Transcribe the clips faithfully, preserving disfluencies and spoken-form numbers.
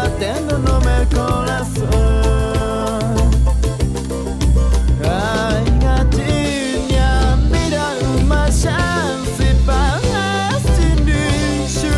batendo no meu coração. Ai, gatinha, me dá uma chance para este lixo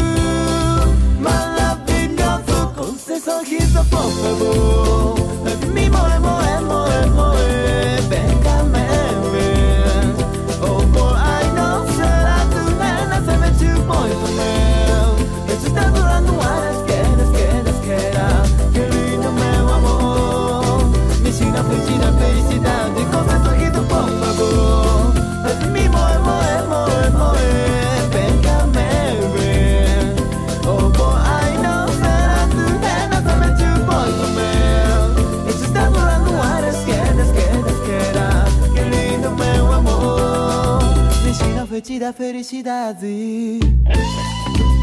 maravilhoso com seu sorriso, por favor. Me moe, moe, moe, moe, vem cá, baby. Oh boy, I know será tu nena, se me tu boy for me. Isso está durando no ar, esquerda, esquerda, esquerda. Que lindo meu amor. Me ensina a fugir da felicidade com seu sorriso, por favor. Me moe, moe, moe, moe, vem cá, baby. Oh boy, I know será tu nena, se me tu boy for me. Isso está durando no ar, esquerda, esquerda, esquerda. Que lindo meu amor. Me ensina a fugir da felicidade.